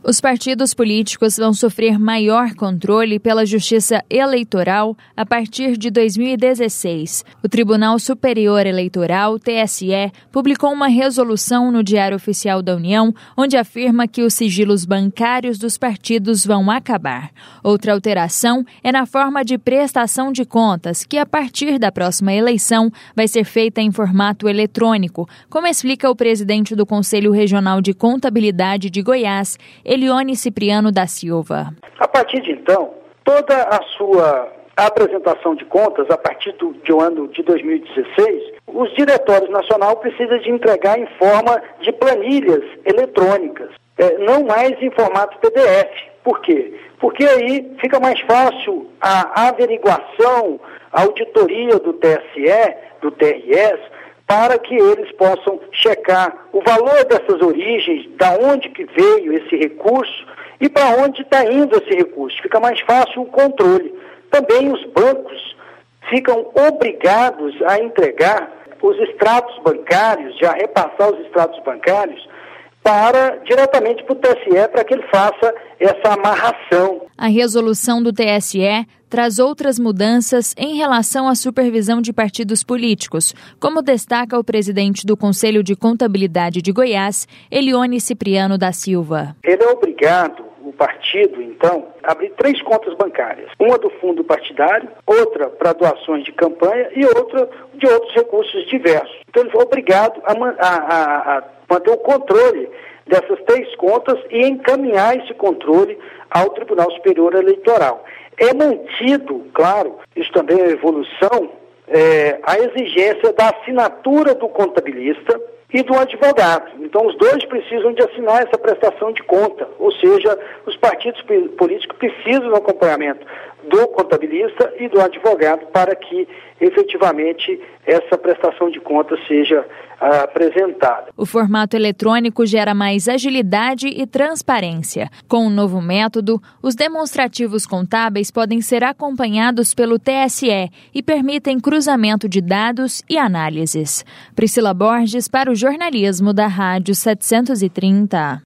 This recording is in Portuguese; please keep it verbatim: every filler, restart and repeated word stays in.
Os partidos políticos vão sofrer maior controle pela Justiça Eleitoral a partir de dois mil e dezesseis. O Tribunal Superior Eleitoral, T S E, publicou uma resolução no Diário Oficial da União, onde afirma que os sigilos bancários dos partidos vão acabar. Outra alteração é na forma de prestação de contas, que a partir da próxima eleição vai ser feita em formato eletrônico, como explica o presidente do Conselho Regional de Contabilidade de Goiás, Elione Cipriano da Silva. A partir de então, toda a sua apresentação de contas, a partir do, do ano de dois mil e dezesseis, os diretórios nacionais precisam de entregar em forma de planilhas eletrônicas, é, não mais em formato P D F. Por quê? Porque aí fica mais fácil a averiguação, a auditoria do T S E, do T R S, para que eles possam checar o valor dessas origens, da onde que veio esse recurso e para onde está indo esse recurso. Fica mais fácil o controle. Também os bancos ficam obrigados a entregar os extratos bancários, já repassar os extratos bancários, para diretamente para o T S E, para que ele faça essa amarração. A resolução do T S E traz outras mudanças em relação à supervisão de partidos políticos, como destaca o presidente do Conselho de Contabilidade de Goiás, Elione Cipriano da Silva. Ele é obrigado, o partido, então, a abrir três contas bancárias. Uma do fundo partidário, outra para doações de campanha e outra de outros recursos diversos. Então ele foi obrigado a, a, a manter o controle dessas três contas e encaminhar esse controle ao Tribunal Superior Eleitoral. É mantido, claro, isso também é uma evolução, é, a exigência da assinatura do contabilista e do advogado. Então, os dois precisam de assinar essa prestação de conta, ou seja, os partidos políticos precisam do acompanhamento do contabilista e do advogado para que, efetivamente, essa prestação de conta seja ah, apresentada. O formato eletrônico gera mais agilidade e transparência. Com o novo método, os demonstrativos contábeis podem ser acompanhados pelo T S E e permitem cruzamento de dados e análises. Priscila Borges para o jornalismo da Rádio setecentos e trinta.